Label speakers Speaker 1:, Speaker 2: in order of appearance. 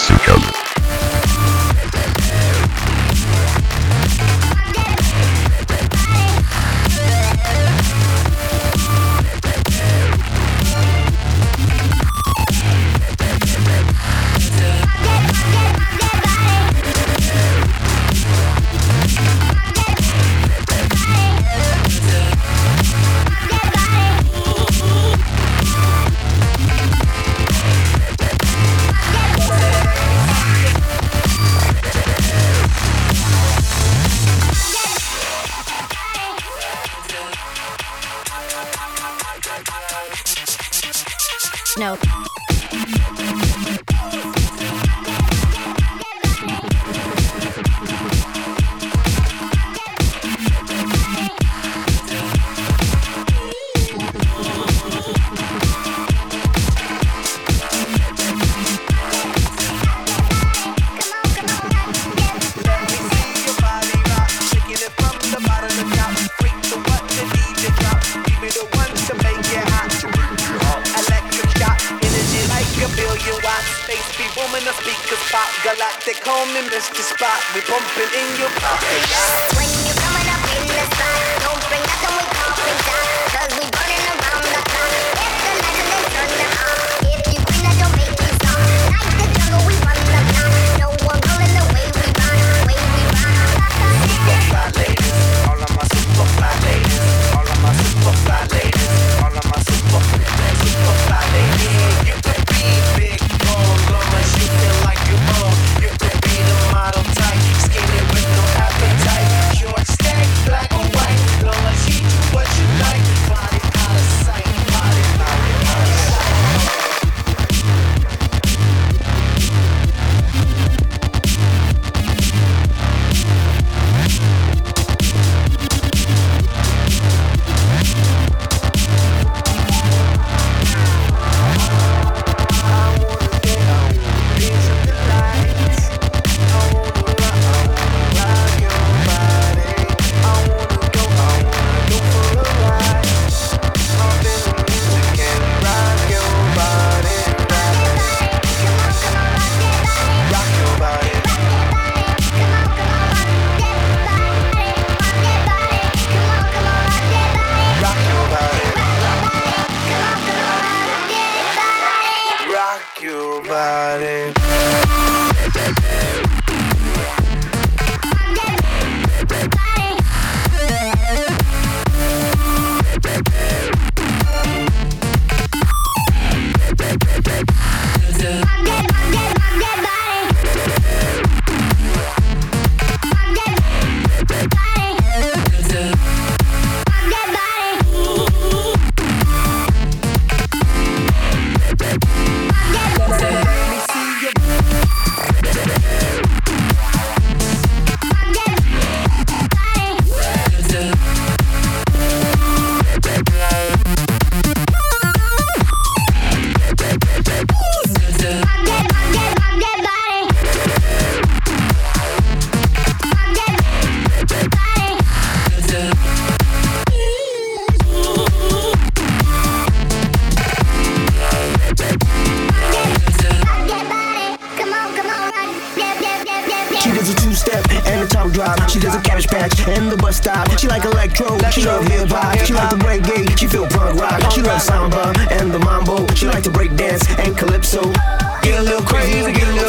Speaker 1: Sukan.
Speaker 2: No.
Speaker 3: Galactic home in Mr. Spot. We bumping in your pocket.
Speaker 4: When you coming up in the spot, don't bring nothing we call things out. Cause we burning around the clock. If the lights and turn them off. If you bring that, don't make you stop. Like the jungle, we run the block. No one calling the way we run. Way we run.
Speaker 3: Super fly ladies. All of my super fly ladies. All of my super fly ladies. All of my super fly ladies. You could be big, long, long as you feel like you own. You could be the model type, skinny with no appetite. Short stack, black or white, long as you do what you like. Body out of sight, body out of sight. Rock your body.
Speaker 5: She does a two-step and a top drop. She does a cabbage patch and the bus stop. She like electro, she love hip-hop. She like the reggae, she feel punk rock. She love samba and the mambo. She like to break dance and calypso. Get a little crazy, get a little